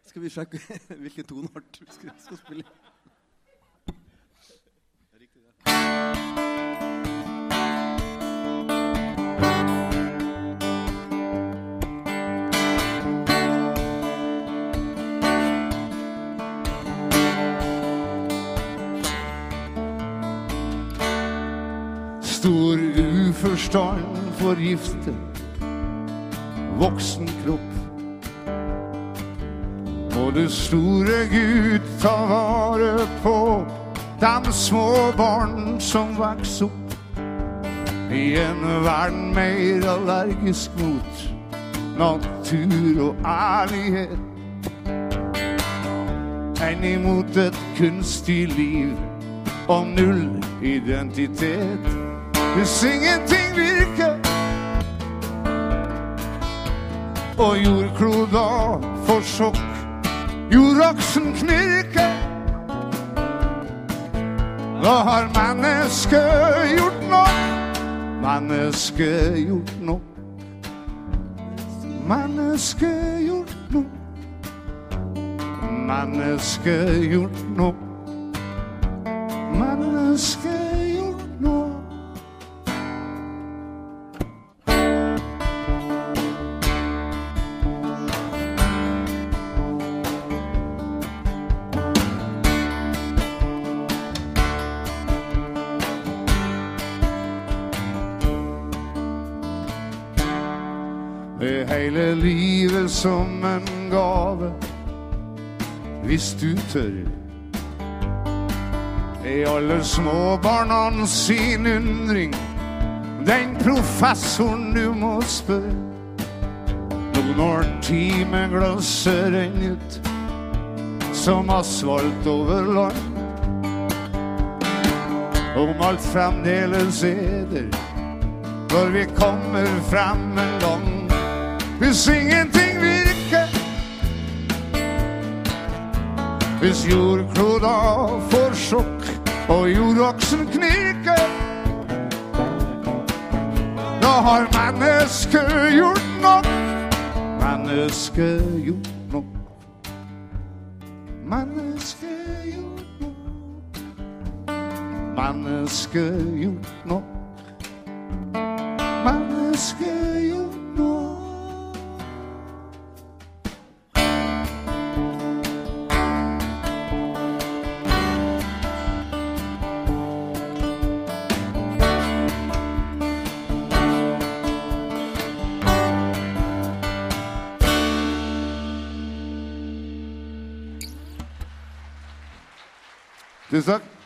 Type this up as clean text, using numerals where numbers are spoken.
Skal vi sjekke hvilken tonart vi skal spille? Riktig, ja. Stor uforstand forgiftet voksen kropp. Og du store Gud ta vare på de små barn som vokser opp i en verden mer allergisk mot natur og ærlighet enn imot et kunstig liv og null identitet. Hvis ingenting virker og jordkloda får sjokk, jordaksen knirker, da har mennesket gjort nok. Mennesket gjort nok. Mennesket gjort nok. Mennesket gjort nok. Mennesket gjort nok. Hele livet som en gave, hvis du tør. I alle småbarnan sin undring, den professoren du må spørre. Nå når timeglasset renner ut, som asfalt over land, om alt fremdeles der, når vi kommer frem en gang. Hvis ingenting virker, hvis jordkloda får sjokk og jordaksen knirker, da har mennesket gjort nok. Mennesket gjort nok. Mennesket gjort nok. Mennesket gjort nok. Mennesket gjort nok. Tusen takk.